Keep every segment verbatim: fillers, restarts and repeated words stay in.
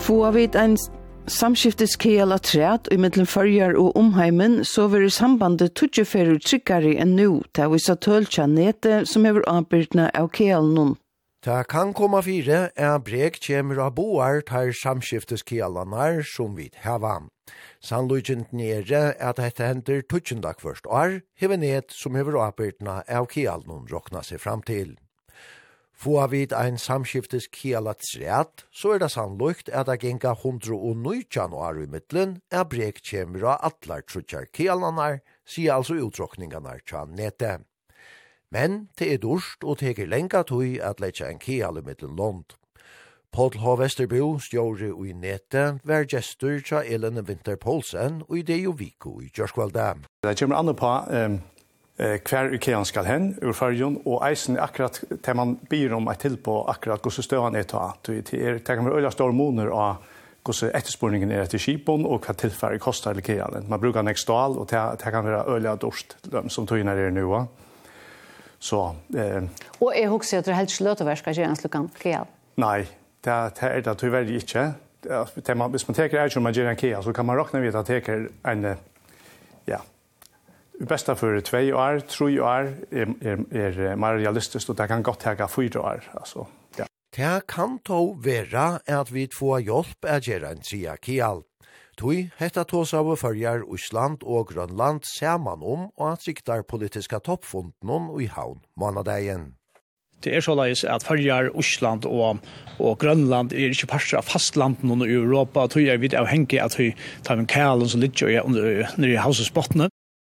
Få vid en samskifteskeal av træt i mellom førjar og omheimen, så vil sambandet tutjeferu tryggare enn nu, til vi sa tøltja nete som hever avbyrdna av kealen. Ta kan komma fire er brek kjemur av boar tar samskifteskealanar som vi hava. Sannlugent nere at dette hender tutjendak først år, hever net som hever avbyrdna av kealen rokna seg fram til. Få vid ein samskiftes kealat sræt, så er det sannlukt at det genga hundra og nitjan år i middelen er brek kjemur av atlar trutjar kealanar, sier altså utrokningarnar tja nete. Men det er dorst og teker lenga tøy at letja en keal i middelen lond. Paul H. Vesterbo, stjåre i nete, var gestur tja Elene Winter Poulsen og i det jo Viko i Gjørskvalda. Det kommer an på um, hver Ikean skal hen ur fargen, og eisen akkurat til man byr om et til på akkurat hvordan støvan er ta. Det er, det kan være øyla store moner av hvordan etterspurningen er etter skipon og hva tilfære kostar Ikean. Man brukar nek stål, og det, det kan være øyla dorst som tøyner er nu. Så, eh, og jeg husker at du helst sløteverska gjerne Ikean? Nei. Det, det er det tyvärr ikke. Det, man, hvis man teker er som man gjør en Ikea, så kan man råkna vid at teker en, ja, bästa för två år, tre år är, är, är mer realistiskt och det kan godt tega fyra år. Alltså, ja. Det kan to vera at vi får hjelp at gjøre en tria keal. Tui hetta tås av følger Island og Grønland saman om og at siktar politiska toppfunden i havn månadagen. Det er såleis at Førjar, Island og, og Grønland er ikke parter av fastlanden i Europa, og tog er vidt avhengig at vi tar en kælen som ligger nere i havsespottene.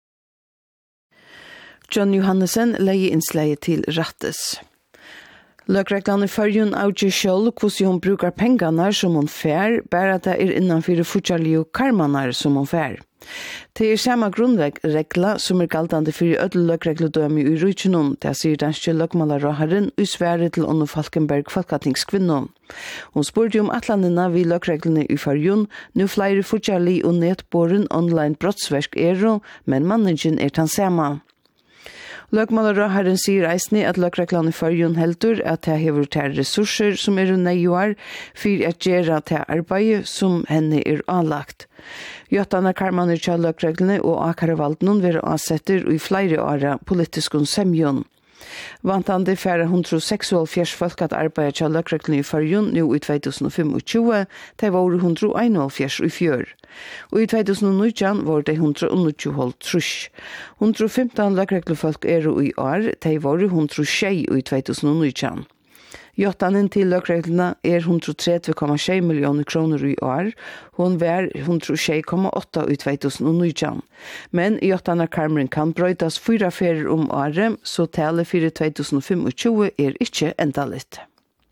John Johannesson leier innslaget til Rattes. Løkreglene i Førjun avgjør selv hvordan hun bruker pengene som hun fær, bare at det er innenfor fortsalige karmaner som hun fær. Det er samme grunnregler som er galtande for ødel løkregledømme i Rujtjennom, det sier danske løkmaleraharen i Sverige til Onno Falkenberg Falkatingskvinnom. Hun spurte om atlandene vi løkreglene i Førjun, nå flere fortsalige og netbåren online brottsverk er, men managen er den samme. Løkmaleraharen sier eisne at løkreglene i Førjun heldur at det hever til ressurser som er nøyuar for at gjøre til arbeid som henne er anlagt. Gjøttene karmaner til løkreglene og akarvalden vil avsetter i flere åra politiske semjon. Vantande færre hundre og seksoghalvfjerds folk at arbeide til løkreglene i Førjun nå i tjueogtjue femogtjue, det var hundre og enoghalvfjerds i fjør. Og i tjueogtjue nitjan var det hundre og nittiotolv trus. hundre og femten løkreglefolk er i år, det var hundre og tjei i tjueogtjue nitjan. Jottanen til løkreglene er hundre og tretti komma sju millioner kroner i år. Hun var hundre og sju komma åtta i tjueogtjue nitjan. Men jottanen karmeren kan brøytas fyra ferier om året, så tale for tjueogtjue femogtjue er ikke enda litt.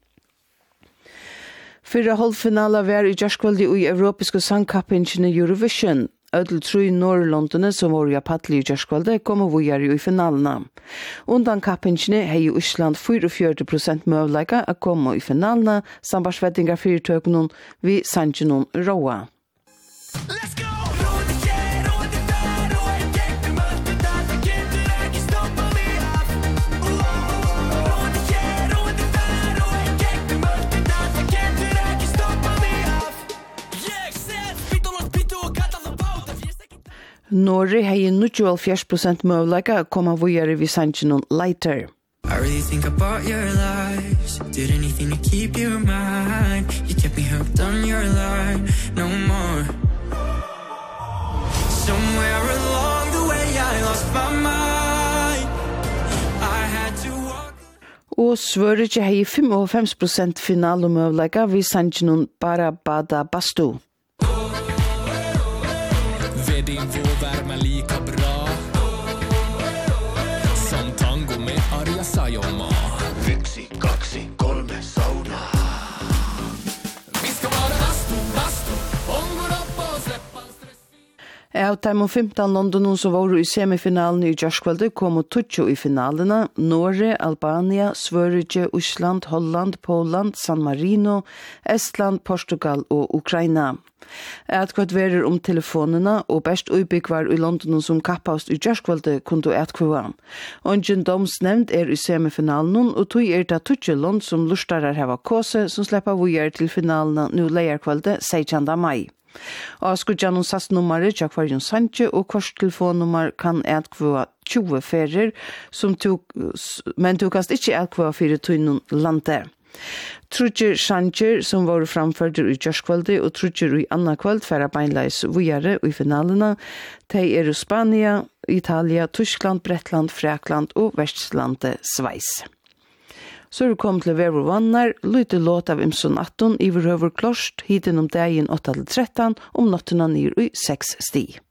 Fyra halvfinaler var i Gjørskvaldi i europeiske sangkappingen i Eurovision. Ødel tru Norrlondene som var i Patli i Gjørskvaldi kom og vujar i finalene. Undan kappingene har jo Island fyrtifire prosent møvleika å komme i finalene, sambarsvettingar fyrtøkene vi Sanjinon Roa. Let's go! Norge har jo nittiofyra prosent møvleika å komme vujar vi Sanjinon Lighter. I really think about your lies. Did anything to keep you in mind. You kept me hooked on your line. No more. Somewhere along the way I lost my mind. I had to walk. Og Sverige har jo fem prosent finalmøvleika vi Sanjinon Bara Bada Bastu. Ved din vårvärme lika bra som tango med Arja Saijonmaa. Yksi, kaksi, kolme, sauna. Vi ska vara bastu, bastu, ångår upp och släppa stress. Av de femton London som var i semifinalen i Jørskvalde kom Tutsjo i finalene. Norge, Albania, Sverige, Island, Holland, Poland, San Marino, Estland, Portugal og Ukraina. Etkvært verer om telefonene, og best utbygg var i London som kappaust i Jørskvalde kunne etkvære. Ongen domsnevnd er i semifinalen, og tog er det Tutsjeland som lustarar hava kåse, som slipper vujer til finalene nå leierkvalde sekstende mai. Og skudjan og sassnummeret tjak varjon sanje, og korstelefonnummer kan etkvære tjue ferier, som tog, men togast ikke etkvære fire tøynen lande. Trudger Sanchez som var framført i Jørskvalde og Trudger i Anna kveld for beinleis vujare i finalene. De er i Spania, Italia, Tyskland, Bretland, Frakland og Vestlandet Sveis. Så er det kommet til Vever Vannar, lytte låt av Imson atten i Verøver Klost, hiten om dagen åtte til tretton, om nottene nir i seks sti.